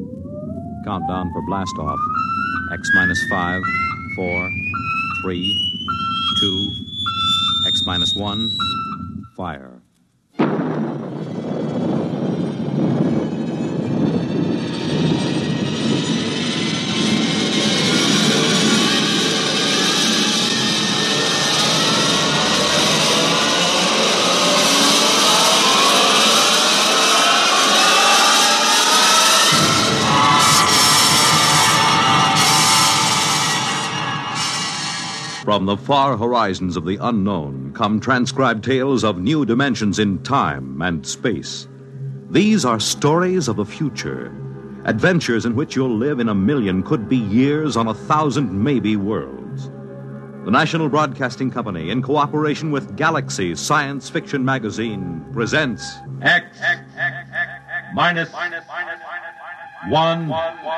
Countdown for blast off. X minus 5, 4, 3, 2, X minus 1, fire. From the far horizons of the unknown come transcribed tales of new dimensions in time and space. These are stories of the future, adventures in which you'll live in a million, could be years, on 1,000 maybe worlds. The National Broadcasting Company, in cooperation with Galaxy Science Fiction Magazine, presents X minus 1.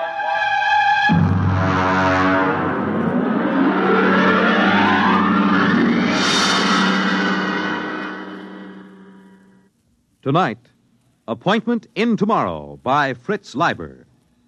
Tonight, Appointment in Tomorrow by Fritz Leiber.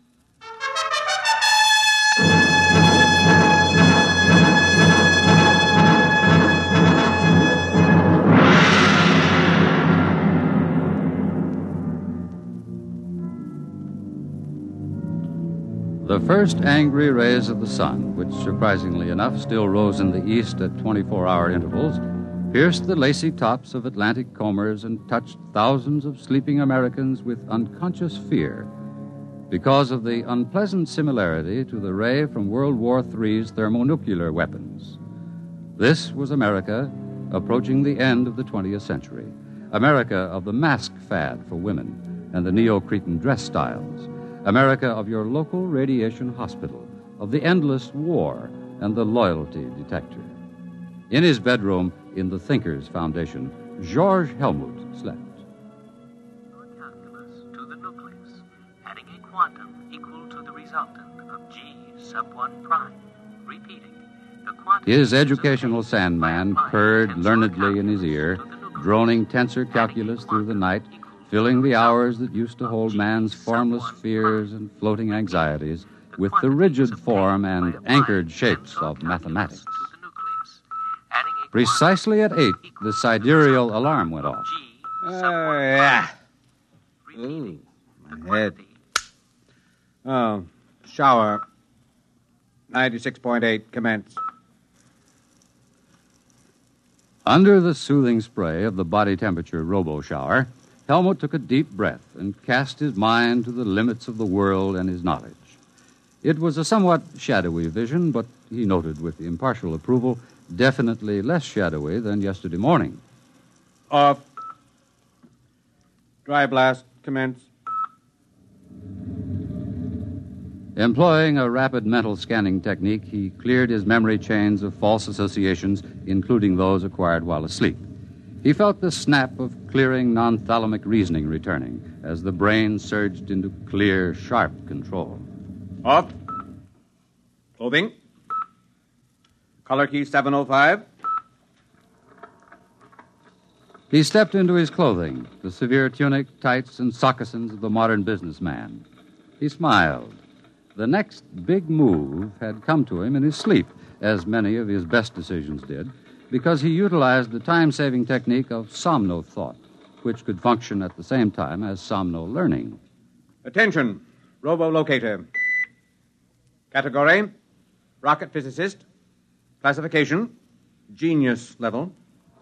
The first angry rays of the sun, which surprisingly enough still rose in the east at 24-hour intervals, pierced the lacy tops of Atlantic combers and touched thousands of sleeping Americans with unconscious fear because of the unpleasant similarity to the ray from World War III's thermonuclear weapons. This was America approaching the end of the 20th century, America of the mask fad for women and the Neo-Cretan dress styles, America of your local radiation hospital, of the endless war and the loyalty detector. In his bedroom in the Thinkers Foundation, George Helmut slept. Calculus to the nucleus, adding a quantum equal to the resultant of G sub 1 prime. Repeating, the quantum... His educational sandman purred learnedly in his ear, droning tensor calculus through the night, filling the hours that used to hold man's formless fears and floating anxieties with the rigid form and anchored shapes of mathematics. Precisely at 8, the sidereal alarm went off. Yeah. Ooh, my head. Oh, shower. 96.8, commence. Under the soothing spray of the body temperature robo-shower, Helmut took a deep breath and cast his mind to the limits of the world and his knowledge. It was a somewhat shadowy vision, but he noted with impartial approval, definitely less shadowy than yesterday morning. Off. Dry blast, commence. Employing a rapid mental scanning technique, he cleared his memory chains of false associations, including those acquired while asleep. He felt the snap of clearing non-thalamic reasoning returning as the brain surged into clear, sharp control. Off. Clothing. Color key 705. He stepped into his clothing, the severe tunic, tights, and sockasins of the modern businessman. He smiled. The next big move had come to him in his sleep, as many of his best decisions did, because he utilized the time-saving technique of somno-thought, which could function at the same time as somno-learning. Attention, robo-locator. Category, rocket physicist. Classification, genius level.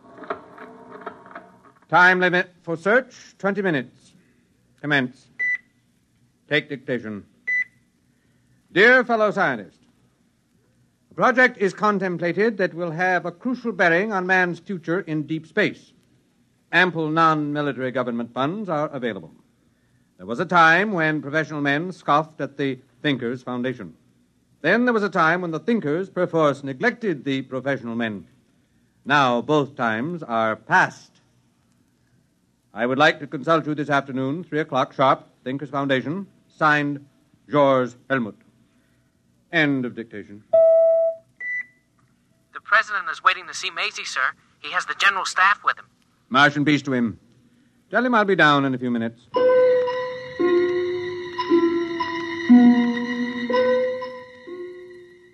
Time limit for search, 20 minutes. Commence. Take dictation. Dear fellow scientist, a project is contemplated that will have a crucial bearing on man's future in deep space. Ample non-military government funds are available. There was a time when professional men scoffed at the Thinkers Foundation. Then there was a time when the thinkers perforce neglected the professional men. Now both times are past. I would like to consult you this afternoon, 3 o'clock sharp, Thinkers Foundation, signed George Helmut. End of dictation. The president is waiting to see Maisie, sir. He has the general staff with him. March and peace to him. Tell him I'll be down in a few minutes.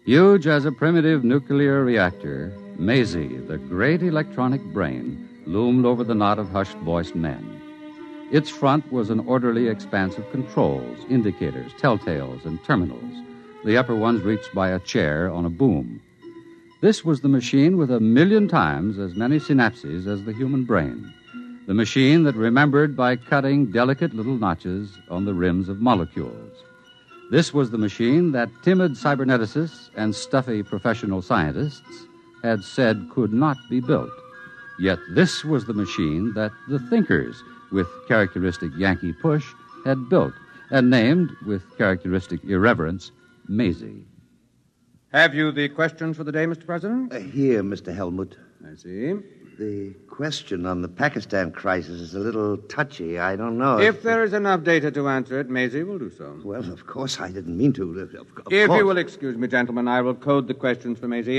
Huge as a primitive nuclear reactor, Maisie, the great electronic brain, loomed over the knot of hushed-voiced men. Its front was an orderly expanse of controls, indicators, telltales, and terminals, the upper ones reached by a chair on a boom. This was the machine with 1,000,000 times as many synapses as the human brain, the machine that remembered by cutting delicate little notches on the rims of molecules. This was the machine that timid cyberneticists and stuffy professional scientists had said could not be built. Yet this was the machine that the thinkers, with characteristic Yankee push, had built and named, with characteristic irreverence, Maisie. Have you the questions for the day, Mr. President? Here, Mr. Helmut. I see. The question on the Pakistan crisis is a little touchy. I don't know. If there is enough data to answer it, Maisie will do so. Well, of course, I didn't mean to. Of If course. you will excuse me, gentlemen, I will code the questions for Maisie.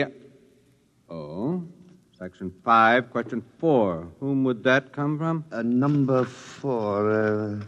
Oh, Section 5, Question 4. Whom would that come from? Number 4,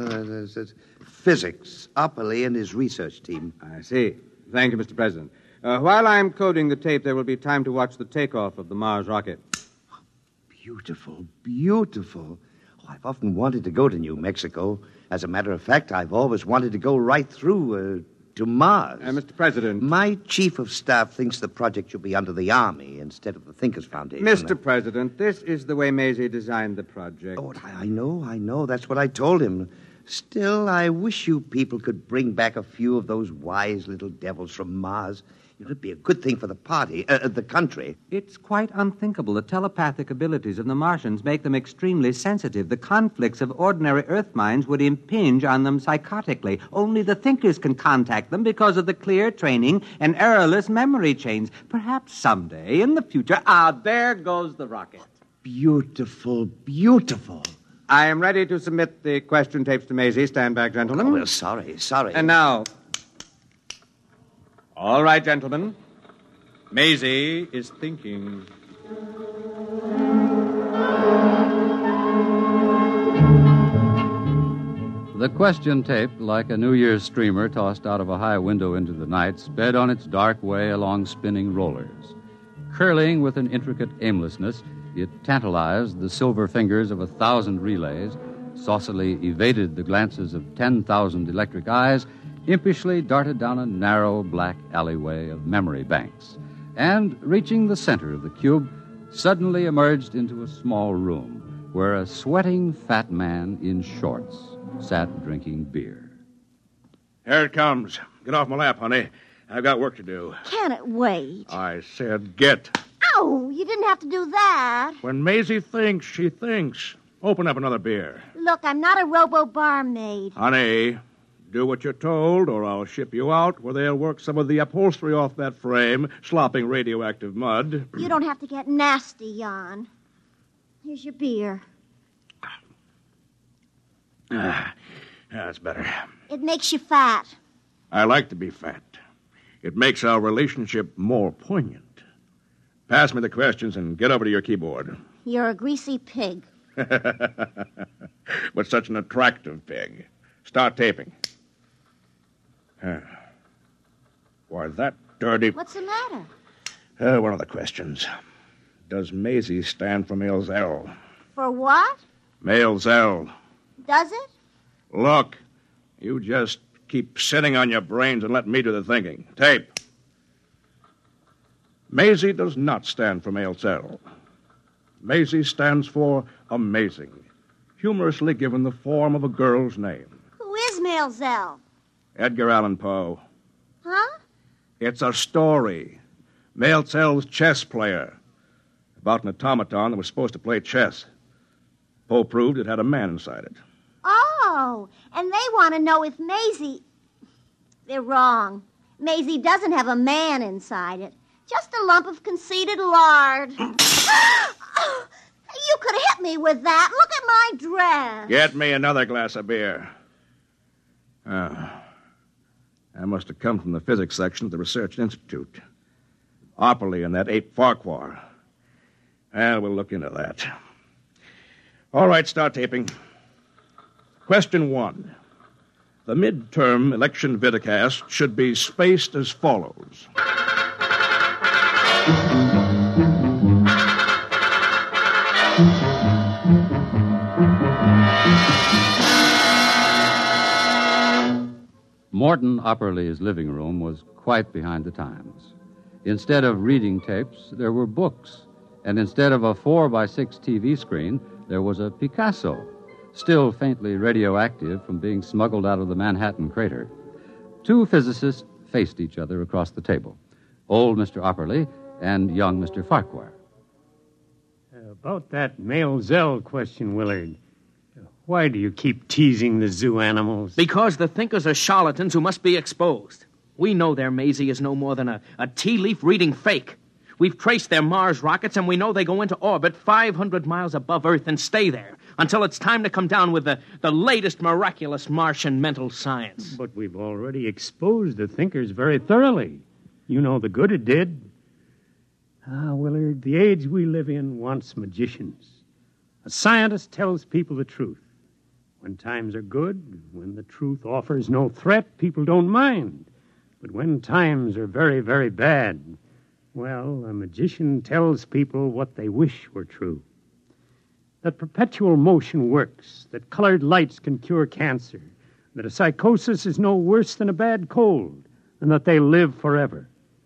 physics. Opperly and his research team. I see. Thank you, Mr. President. While I'm coding the tape, there will be time to watch the takeoff of the Mars rocket. Beautiful, beautiful. Oh, I've often wanted to go to New Mexico. As a matter of fact, I've always wanted to go right through to Mars. Mr. President. My chief of staff thinks the project should be under the Army instead of the Thinkers Foundation. Mr. President, this is the way Maisie designed the project. Oh, I know. That's what I told him. Still, I wish you people could bring back a few of those wise little devils from Mars. It'd be a good thing for the party, the country. It's quite unthinkable. The telepathic abilities of the Martians make them extremely sensitive. The conflicts of ordinary Earth minds would impinge on them psychotically. Only the thinkers can contact them because of the clear training and errorless memory chains. Perhaps someday, in the future... there goes the rocket. Beautiful, beautiful. I am ready to submit the question tapes to Maisie. Stand back, gentlemen. Oh, well, sorry. And now... All right, gentlemen. Maisie is thinking. The question tape, like a New Year's streamer tossed out of a high window into the night, sped on its dark way along spinning rollers. Curling with an intricate aimlessness, it tantalized the silver fingers of 1,000 relays, saucily evaded the glances of 10,000 electric eyes, impishly darted down a narrow black alleyway of memory banks, and, reaching the center of the cube, suddenly emerged into a small room where a sweating fat man in shorts sat drinking beer. Here it comes. Get off my lap, honey. I've got work to do. Can it wait? I said get. Ow, you didn't have to do that. When Maisie thinks, she thinks. Open up another beer. Look, I'm not a robo-barmaid. Honey, do what you're told, or I'll ship you out where they'll work some of the upholstery off that frame, slopping radioactive mud. You don't have to get nasty, Jan. Here's your beer. That's better. It makes you fat. I like to be fat. It makes our relationship more poignant. Pass me the questions and get over to your keyboard. You're a greasy pig. But such an attractive pig. Start taping. Why, that dirty... What's the matter? One of the questions. Does Maisie stand for male Zell? For what? Male Zell. Does it? Look, you just keep sitting on your brains and let me do the thinking. Tape. Maisie does not stand for male Zell. Maisie stands for amazing, humorously given the form of a girl's name. Who is Maelzel? Edgar Allan Poe. Huh? It's a story. Maelzel's chess player. About an automaton that was supposed to play chess. Poe proved it had a man inside it. Oh, and they want to know if Maisie... They're wrong. Maisie doesn't have a man inside it. Just a lump of conceited lard. You could have hit me with that. Look at my dress. Get me another glass of beer. That must have come from the physics section of the Research Institute. Opperly and that ape Farquhar. Well, we'll look into that. All right, start taping. Question 1. The midterm election vidcast should be spaced as follows. Morton Upperly's living room was quite behind the times. Instead of reading tapes, there were books. And instead of a 4x6 TV screen, there was a Picasso, still faintly radioactive from being smuggled out of the Manhattan crater. Two physicists faced each other across the table, old Mr. Upperly and young Mr. Farquhar. About that male Zell question, Willard. Why do you keep teasing the zoo animals? Because the thinkers are charlatans who must be exposed. We know their Maisie is no more than a tea leaf reading fake. We've traced their Mars rockets, and we know they go into orbit 500 miles above Earth and stay there until it's time to come down with the latest miraculous Martian mental science. But we've already exposed the thinkers very thoroughly. You know the good it did. Willard, the age we live in wants magicians. A scientist tells people the truth. When times are good, when the truth offers no threat, people don't mind. But when times are very, very bad, well, a magician tells people what they wish were true. That perpetual motion works, that colored lights can cure cancer, that a psychosis is no worse than a bad cold, and that they live forever.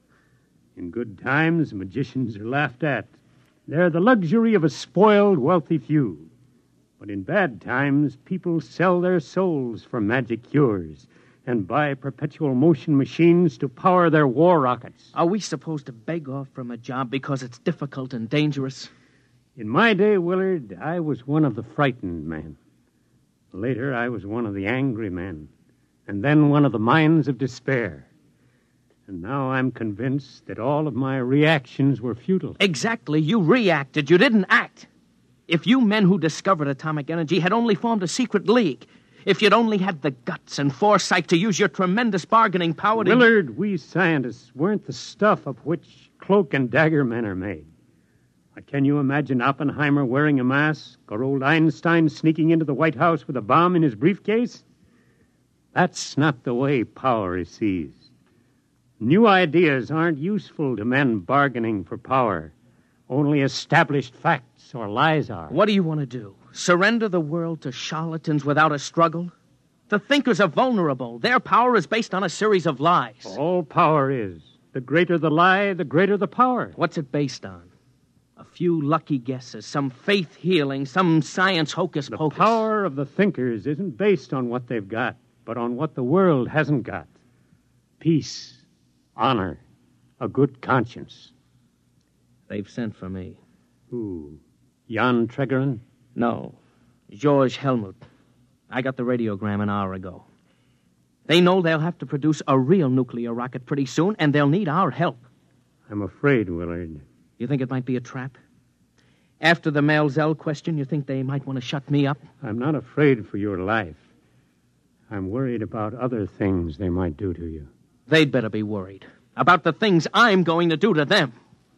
In good times, magicians are laughed at. They're the luxury of a spoiled, wealthy few. But in bad times, people sell their souls for magic cures and buy perpetual motion machines to power their war rockets. Are we supposed to beg off from a job because it's difficult and dangerous? In my day, Willard, I was one of the frightened men. Later, I was one of the angry men. And then one of the minds of despair. And now I'm convinced that all of my reactions were futile. Exactly. You reacted. You didn't act. If you men who discovered atomic energy had only formed a secret league, if you'd only had the guts and foresight to use your tremendous bargaining power to... Willard, we scientists weren't the stuff of which cloak and dagger men are made. Can you imagine Oppenheimer wearing a mask or old Einstein sneaking into the White House with a bomb in his briefcase? That's not the way power is seized. New ideas aren't useful to men bargaining for power. Only established facts or lies are. What do you want to do? Surrender the world to charlatans without a struggle? The thinkers are vulnerable. Their power is based on a series of lies. All power is. The greater the lie, the greater the power. What's it based on? A few lucky guesses, some faith healing, some science hocus pocus. The power of the thinkers isn't based on what they've got, but on what the world hasn't got. Peace, honor, a good conscience. They've sent for me. Who? Jan Tregerin? No. George Helmut. I got the radiogram an hour ago. They know they'll have to produce a real nuclear rocket pretty soon, and they'll need our help. I'm afraid, Willard. You think it might be a trap? After the Mel Zell question, you think they might want to shut me up? I'm not afraid for your life. I'm worried about other things they might do to you. They'd better be worried about the things I'm going to do to them.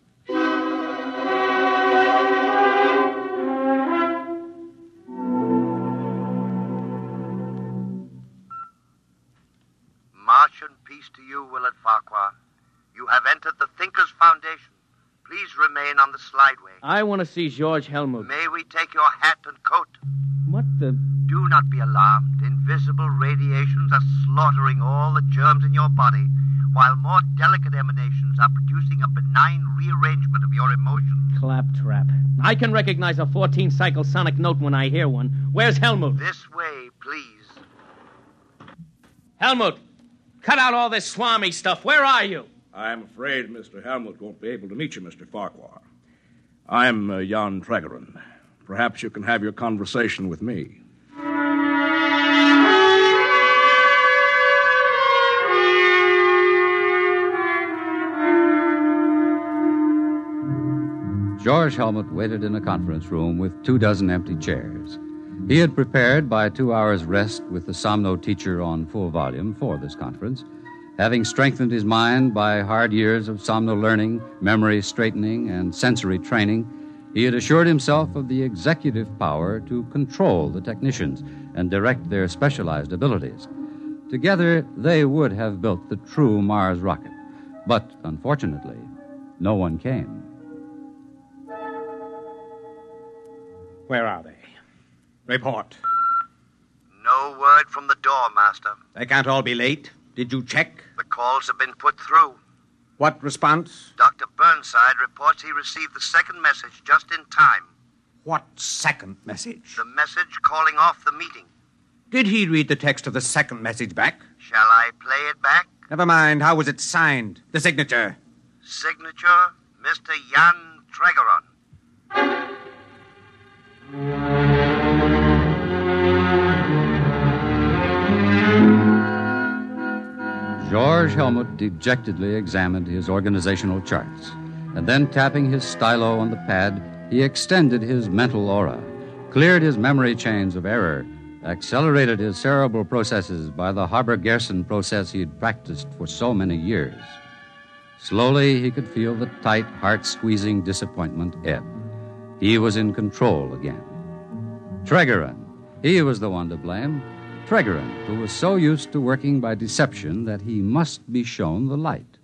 Martian peace to you, Willard Farquhar. You have entered the Thinkers Foundation. Please remain on the slideway. I want to see George Helmut. May we take your hat and coat? What the... Do not be alarmed. Invisible radiations are slaughtering all the germs in your body, while more delicate emanations are producing a benign rearrangement of your emotions. Claptrap. I can recognize a 14-cycle sonic note when I hear one. Where's Helmut? This way, please. Helmut, cut out all this Swami stuff. Where are you? I'm afraid Mr. Helmut won't be able to meet you, Mr. Farquhar. I'm Jan Tregerin. Perhaps you can have your conversation with me. George Helmut waited in a conference room with 24 empty chairs. He had prepared by 2 hours' rest with the Somno teacher on full volume for this conference, having strengthened his mind by hard years of Somno learning, memory straightening, and sensory training. He had assured himself of the executive power to control the technicians and direct their specialized abilities. Together, they would have built the true Mars rocket. But, unfortunately, No one came. Where are they? Report. No word from the door, Master. They can't all be late. Did you check? The calls have been put through. What response? Dr. Burnside reports he received the second message just in time. What second message? The message calling off the meeting. Did he read the text of the second message back? Shall I play it back? Never mind. How was it signed? The signature? Signature, Mr. Jan Tregeron. George Helmut dejectedly examined his organizational charts, and then tapping his stylo on the pad, he extended his mental aura, cleared his memory chains of error, accelerated his cerebral processes by the Haber-Gerson process he had practiced for so many years. Slowly, he could feel the tight, heart-squeezing disappointment ebb. He was in control again. Tregeron, he was the one to blame. Tregeron, who was so used to working by deception that he must be shown the light.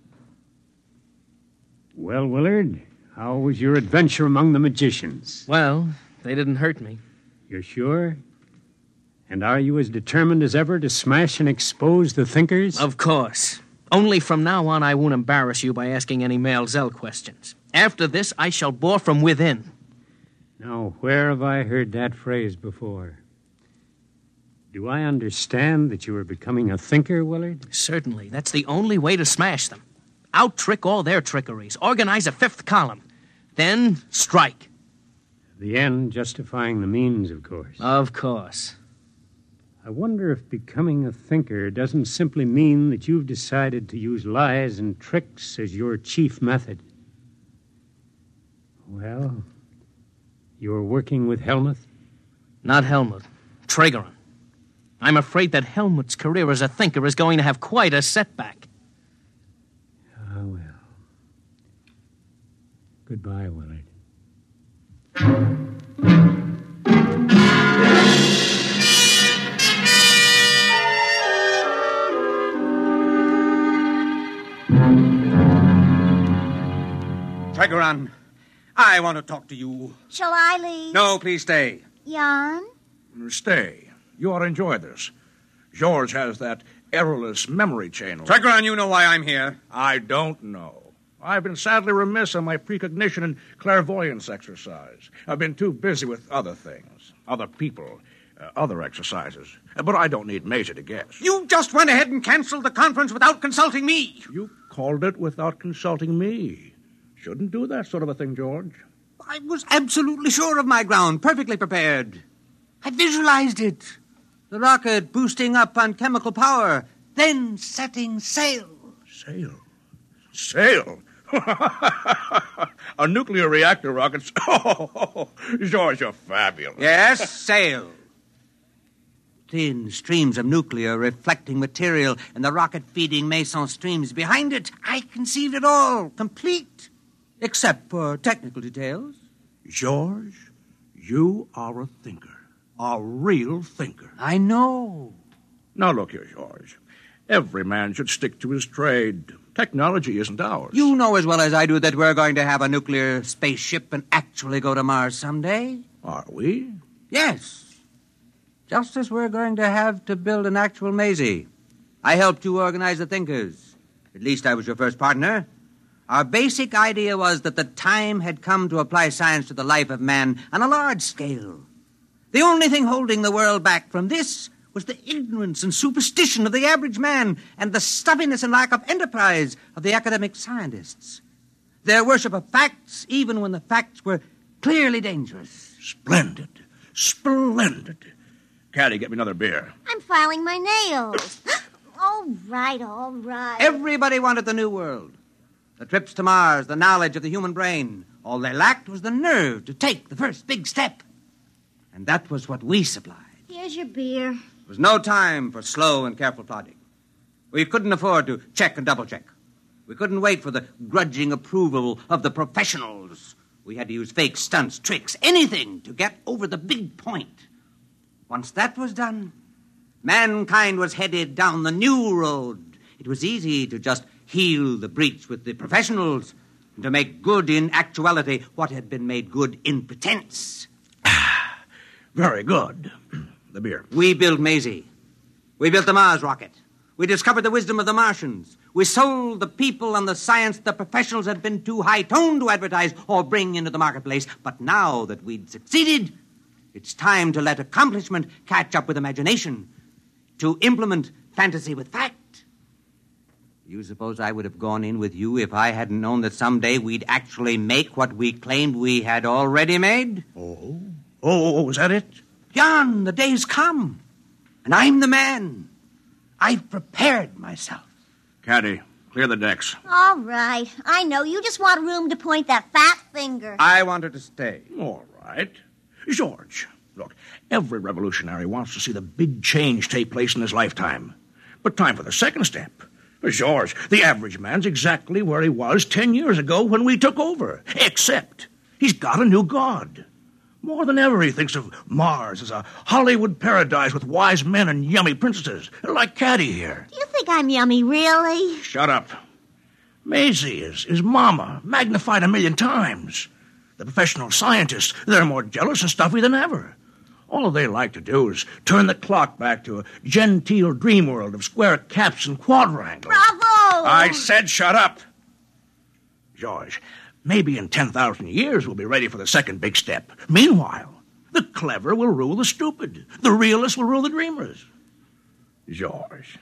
Well, Willard, how was your adventure among the magicians? Well, they didn't hurt me. You're sure? And are you as determined as ever to smash and expose the thinkers? Of course. Only from now on I won't embarrass you by asking any Male Zell questions. After this, I shall bore from within. Now, where have I heard that phrase before? Do I understand that you are becoming a thinker, Willard? Certainly. That's the only way to smash them. Out-trick all their trickeries. Organize a fifth column. Then strike. The end justifying the means, of course. Of course. I wonder if becoming a thinker doesn't simply mean that you've decided to use lies and tricks as your chief method. Well, you're working with Helmut? Not Helmut. Tregeron. I'm afraid that Helmut's career as a thinker is going to have quite a setback. Ah, well. Goodbye, Willard. Tregeron, I want to talk to you. Shall I leave? No, please stay. Jan? Stay. You ought to enjoy this. George has that errorless memory chain. Tregeron, you know why I'm here. I don't know. I've been sadly remiss on my precognition and clairvoyance exercise. I've been too busy with other things, other people, other exercises. But I don't need Maisie to guess. You just went ahead and canceled the conference without consulting me. You called it without consulting me. Shouldn't do that sort of a thing, George. I was absolutely sure of my ground, perfectly prepared. I visualized it. The rocket boosting up on chemical power, then setting sail. Sail? Sail? A nuclear reactor rocket? Oh, George, you're fabulous. Yes, sail. Thin streams of nuclear reflecting material and the rocket feeding meson streams behind it. I conceived it all, complete, except for technical details. George, you are a thinker. A real thinker. I know. Now, look here, George. Every man should stick to his trade. Technology isn't ours. You know as well as I do that we're going to have a nuclear spaceship and actually go to Mars someday. Are we? Yes. Just as we're going to have to build an actual Maisie. I helped you organize the thinkers. At least I was your first partner. Our basic idea was that the time had come to apply science to the life of man on a large scale. The only thing holding the world back from this was the ignorance and superstition of the average man and the stuffiness and lack of enterprise of the academic scientists. Their worship of facts, even when the facts were clearly dangerous. Splendid. Splendid. Caddy, get me another beer. I'm filing my nails. All right, all right. Everybody wanted the new world. The trips to Mars, the knowledge of the human brain. All they lacked was the nerve to take the first big step. And that was what we supplied. Here's your beer. There was no time for slow and careful plodding. We couldn't afford to check and double-check. We couldn't wait for the grudging approval of the professionals. We had to use fake stunts, tricks, anything to get over the big point. Once that was done, mankind was headed down the new road. It was easy to just heal the breach with the professionals. to make good in actuality what had been made good in pretense. Very good. The beer. We built Maisie. We built the Mars rocket. We discovered the wisdom of the Martians. We sold the people and the science the professionals had been too high-toned to advertise or bring into the marketplace. But now that we'd succeeded, it's time to let accomplishment catch up with imagination, to implement fantasy with fact. You suppose I would have gone in with you if I hadn't known that someday we'd actually make what we claimed we had already made? Oh, is that it? Jan, the day's come, and I'm the man. I've prepared myself. Caddy, clear the decks. All right. I know. You just want room to point that fat finger. I want her to stay. All right. George, look, every revolutionary wants to see the big change take place in his lifetime. But time for the second step. George, the average man's exactly where he was 10 years ago when we took over. Except he's got a new god. More than ever, he thinks of Mars as a Hollywood paradise with wise men and yummy princesses, like Caddy here. Do you think I'm yummy, really? Shut up. Maisie is Mama, magnified 1,000,000 times. The professional scientists, they're more jealous and stuffy than ever. All they like to do is turn the clock back to a genteel dream world of square caps and quadrangles. Bravo! I said shut up. George, maybe in 10,000 years we'll be ready for the second big step. Meanwhile, the clever will rule the stupid. The realists will rule the dreamers. George,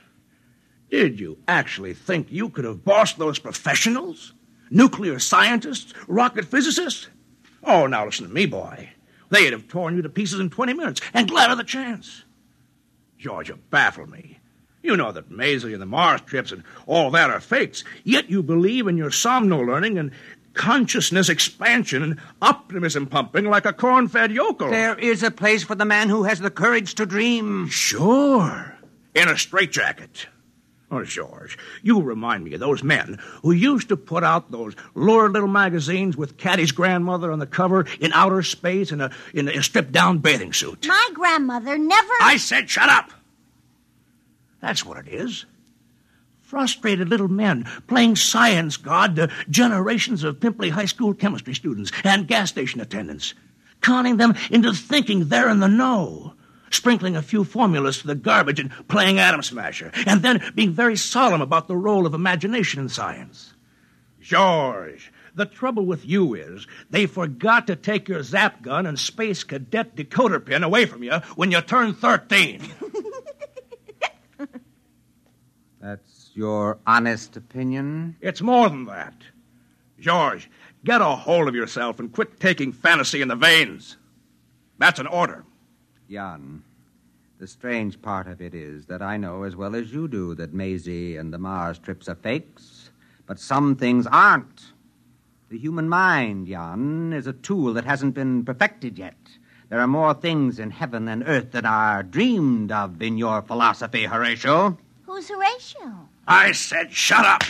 did you actually think you could have bossed those professionals? Nuclear scientists? Rocket physicists? Oh, now listen to me, boy. They'd have torn you to pieces in 20 minutes, and glad of the chance. George, you baffle me. You know that Maisie and the Mars trips and all that are fakes, yet you believe in your somno-learning and consciousness expansion and optimism pumping like a corn-fed yokel. There is a place for the man who has the courage to dream. Sure. In a straitjacket. Oh, George, you remind me of those men who used to put out those lurid little magazines with Caddy's grandmother on the cover in outer space in a stripped-down bathing suit. My grandmother never... I said shut up! That's what it is. Frustrated little men playing science god to generations of pimply high school chemistry students and gas station attendants, conning them into thinking they're in the know, sprinkling a few formulas to the garbage and playing Atom Smasher, and then being very solemn about the role of imagination in science. George, the trouble with you is they forgot to take your zap gun and space cadet decoder pin away from you when you turned 13. That's your honest opinion? It's more than that. George, get a hold of yourself and quit taking fantasy in the veins. That's an order. Jan, the strange part of it is that I know as well as you do that Maisie and the Mars trips are fakes, but some things aren't. The human mind, Jan, is a tool that hasn't been perfected yet. There are more things in heaven and earth than are dreamed of in your philosophy, Horatio. Who's Horatio? I said shut up!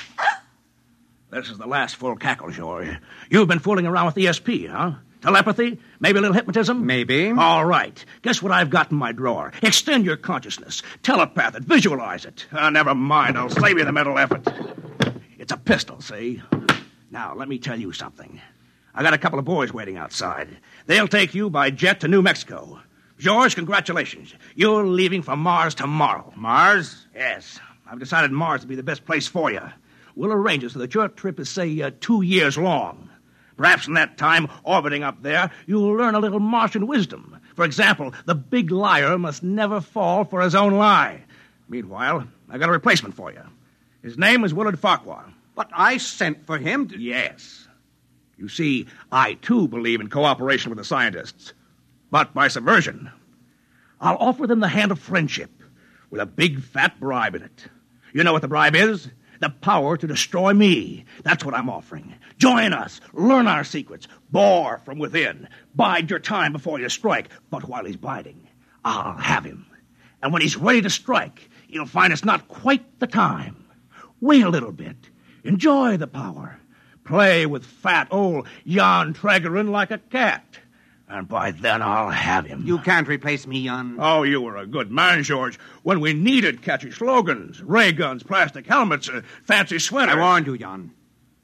This is the last full cackle, George. You've been fooling around with ESP, huh? Telepathy? Maybe a little hypnotism? Maybe. All right. Guess what I've got in my drawer? Extend your consciousness. Telepath it. Visualize it. Never mind. I'll save you the mental effort. It's a pistol, see? Now, let me tell you something. I got a couple of boys waiting outside. They'll take you by jet to New Mexico. George, congratulations. You're leaving for Mars tomorrow. Mars? Yes. I've decided Mars to be the best place for you. We'll arrange it so that your trip is, say, 2 years long. Perhaps in that time, orbiting up there, you'll learn a little Martian wisdom. For example, the big liar must never fall for his own lie. Meanwhile, I got a replacement for you. His name is Willard Farquhar. But I sent for him to... Yes. You see, I, too, believe in cooperation with the scientists. But by subversion. I'll offer them the hand of friendship with a big, fat bribe in it. You know what the bribe is? The power to destroy me. That's what I'm offering. Join us. Learn our secrets. Bore from within. Bide your time before you strike. But while he's biding, I'll have him. And when he's ready to strike, you'll find it's not quite the time. Wait a little bit. Enjoy the power. Play with fat old Jan Tregerin like a cat. And by then I'll have him. You can't replace me, Jan. Oh, you were a good man, George, when we needed catchy slogans, ray guns, plastic helmets, fancy sweaters. I warned you, Jan.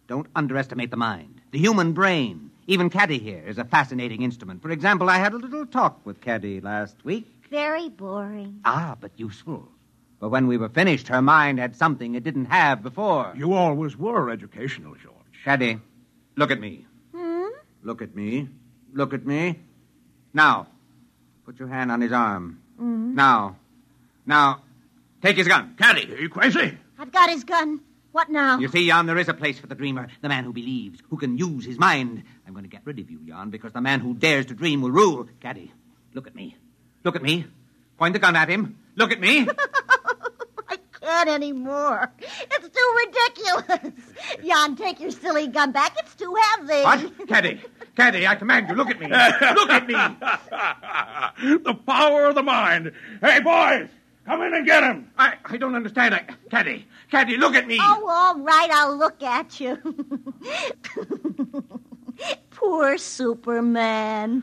Don't underestimate the mind. The human brain. Even Caddy here is a fascinating instrument. For example, I had a little talk with Caddy last week. Very boring. But useful. But when we were finished, her mind had something it didn't have before. You always were educational, George. Caddy, look at me. Look at me. Look at me. Now, put your hand on his arm. Now, take his gun. Caddy, are you crazy? I've got his gun. What now? You see, Jan, there is a place for the dreamer, the man who believes, who can use his mind. I'm going to get rid of you, Jan, because the man who dares to dream will rule. Caddy, look at me. Look at me. Point the gun at him. Look at me. I can't anymore. It's too ridiculous. Jan, take your silly gun back. It's too heavy. What? Caddy, I command you, look at me. Look at me. The power of the mind. Hey, boys, come in and get him. I don't understand. Caddy, look at me. Oh, all right, I'll look at you. Poor Superman.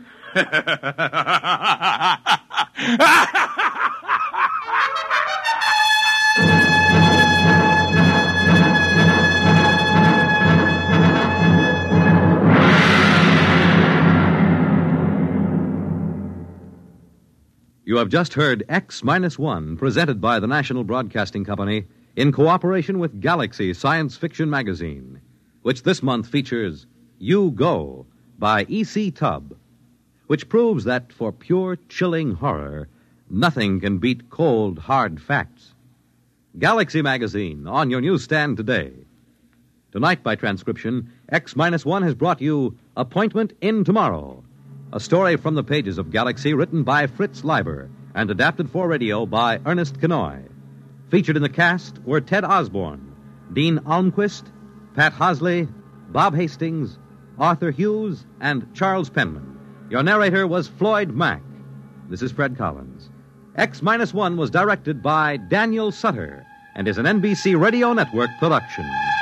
You have just heard X-1, presented by the National Broadcasting Company in cooperation with Galaxy Science Fiction Magazine, which this month features You Go by E.C. Tubb, which proves that for pure, chilling horror, nothing can beat cold, hard facts. Galaxy Magazine, on your newsstand today. Tonight, by transcription, X-1 has brought you Appointment in Tomorrow, a story from the pages of Galaxy written by Fritz Leiber and adapted for radio by Ernest Kenoy. Featured in the cast were Ted Osborne, Dean Almquist, Pat Hosley, Bob Hastings, Arthur Hughes, and Charles Penman. Your narrator was Floyd Mack. This is Fred Collins. X-1 was directed by Daniel Sutter and is an NBC Radio Network production.